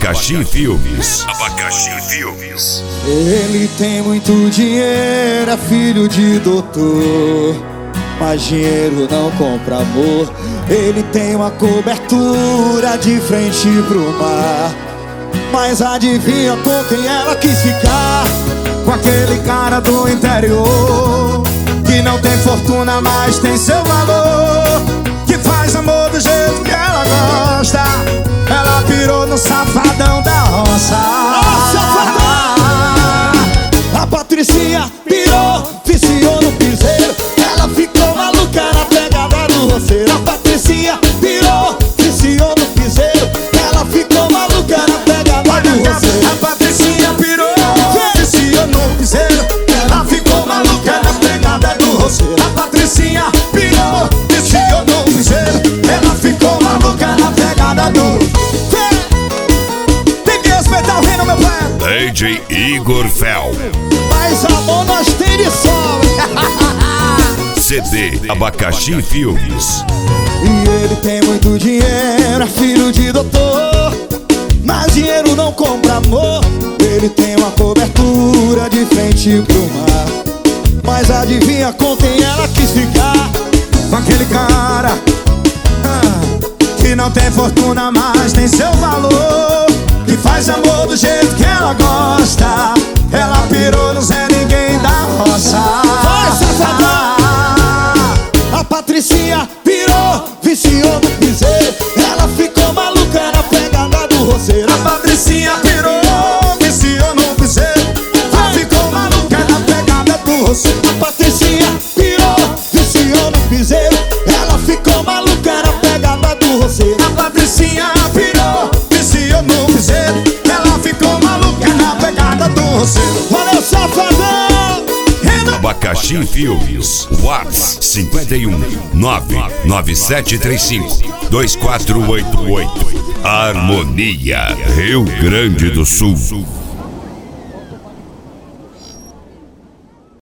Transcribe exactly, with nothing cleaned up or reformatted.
Abacaxi Filmes. Abacaxi Filmes. Ele tem muito dinheiro, é filho de doutor, mas dinheiro não compra amor. Ele tem uma cobertura de frente pro mar, mas adivinha com quem ela quis ficar? Com aquele cara do interior, que não tem fortuna, mas tem seu valor, que faz amor do jeito que ela gosta. Ela pirou no safadão da roça. A Patricinha pirou, viciou no piseiro. Ela ficou maluca na pegada do roceiro. A Patricinha pirou, viciou no piseiro. Ela ficou maluca na pegada do roceiro. A Patricinha pirou, viciou no piseiro. Ela ficou maluca na pegada do roceiro. A Patricinha pirou, viciou no piseiro. Ela ficou maluca na pegada do roceiro. Tem que respeitar o reino, meu pai. D J Igor Fel. Mas amor nós tem de sobra. C D Abacaxi Filmes. E ele tem muito dinheiro, é filho de doutor, mas dinheiro não compra amor. Ele tem uma cobertura de frente pro mar, mas adivinha com quem ela quis ficar? Com aquele cara ah, que não tem fortuna, mas tem seu valor, que faz amor do jeito que ela gosta. Ela pirou no Zé Ninguém da roça. Vai, safadão! A Patricinha pirou, viciou no piseiro. Ela ficou maluca na pegada do roceiro. A Patricinha pirou, viciou no piseiro. Ela ficou maluca na pegada do roceiro. A Patricinha pirou, viciou no piseiro. Ela ficou maluca na pegada do roceiro. A Patricinha pirou, viciou no piseiro. Ela ficou maluca na pegada do roceiro. Valeu, safadão! Abacaxi Filmes. Whats cinco um nove nove sete três cinco dois quatro oito oito. Harmonia, Rio Grande do Sul.